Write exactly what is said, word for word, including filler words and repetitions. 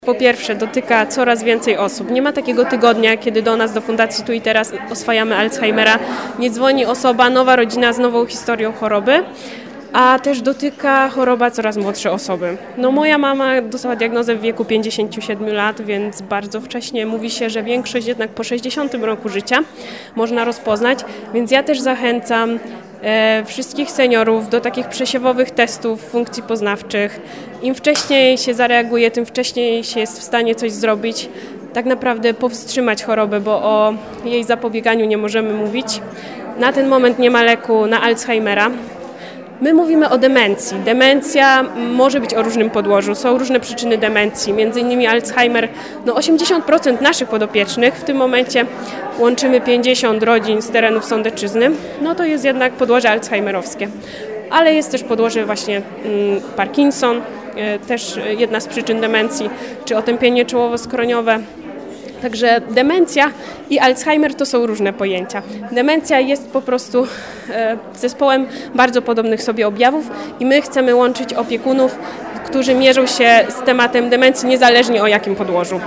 Po pierwsze, dotyka coraz więcej osób. Nie ma takiego tygodnia, kiedy do nas, do Fundacji Tu i Teraz oswajamy Alzheimera, nie dzwoni osoba, nowa rodzina z nową historią choroby, a też dotyka choroba coraz młodsze osoby. No, moja mama dostała diagnozę w wieku pięćdziesięciu siedmiu lat, więc bardzo wcześnie. Mówi się, że większość jednak po sześćdziesiątym roku życia można rozpoznać, więc ja też zachęcam e, wszystkich seniorów do takich przesiewowych testów funkcji poznawczych. Im wcześniej się zareaguje, tym wcześniej się jest w stanie coś zrobić, tak naprawdę powstrzymać chorobę, bo o jej zapobieganiu nie możemy mówić. Na ten moment nie ma leku na Alzheimera. My mówimy o demencji. Demencja może być o różnym podłożu. Są różne przyczyny demencji, między innymi Alzheimer. No osiemdziesiąt procent naszych podopiecznych, w tym momencie łączymy pięćdziesiąt rodzin z terenów Sądecczyzny, no to jest jednak podłoże alzheimerowskie. Ale jest też podłoże właśnie mm, Parkinson, e, też jedna z przyczyn demencji, czy otępienie czołowo-skroniowe. Także demencja i Alzheimer to są różne pojęcia. Demencja jest po prostu e, zespołem bardzo podobnych sobie objawów i my chcemy łączyć opiekunów, którzy mierzą się z tematem demencji niezależnie o jakim podłożu.